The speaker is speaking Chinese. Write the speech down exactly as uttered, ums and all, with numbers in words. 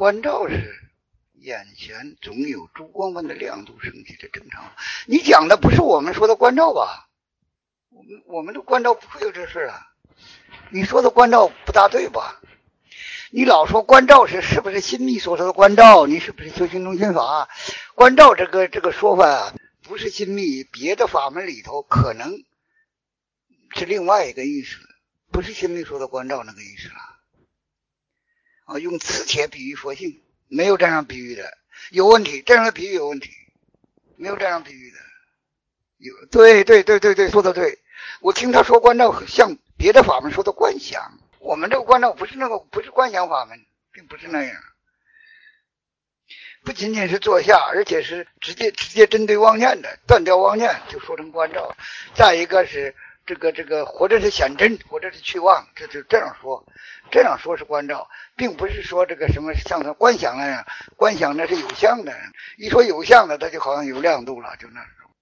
观照是眼前总有珠光般的亮度升起的正常。你讲的不是我们说的观照吧？我们我们的观照不会有这事啊。你说的观照不大对吧？你老说观照是是不是新密所说的观照？你是不是修行中心法？观照这个这个说法啊，不是新密，别的法门里头可能是另外一个意思，不是新密说的观照那个意思了。啊，用磁铁比喻佛性，没有这样比喻的，有问题，这样的比喻有问题，没有这样比喻的。有，对对对对对，说的对。我听他说观照像别的法门说的观想，我们这个观照不是那个，不是观想法门，并不是那样。不仅仅是坐下，而且是直接直接针对妄念的，断掉妄念就说成观照。再一个是这个这个，或者是显真，或者是去妄，这就这样说，这样说是观照，并不是说这个什么像观想那样，观想那是有相的，一说有相的，它就好像有亮度了，就那。